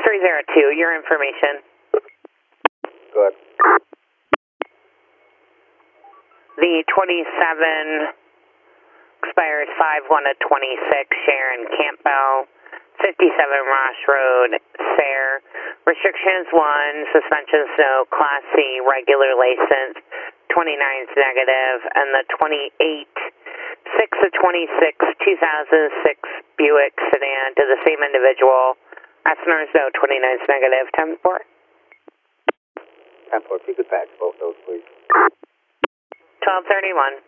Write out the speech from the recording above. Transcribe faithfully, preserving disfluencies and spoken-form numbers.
three zero two, your information. Good. The twenty-seven expires five one of twenty-six, Sharon Campbell, fifty-seven Ross Road, Sayre. Restrictions one, suspension snow, Class C, regular license, twenty-nine is negative, and the twenty-eight, six of twenty-six, two thousand six Buick sedan to the same individual. Asner snow, twenty-nine is negative, ten four. ten four, if you could patch both those, please. twelve thirty-one.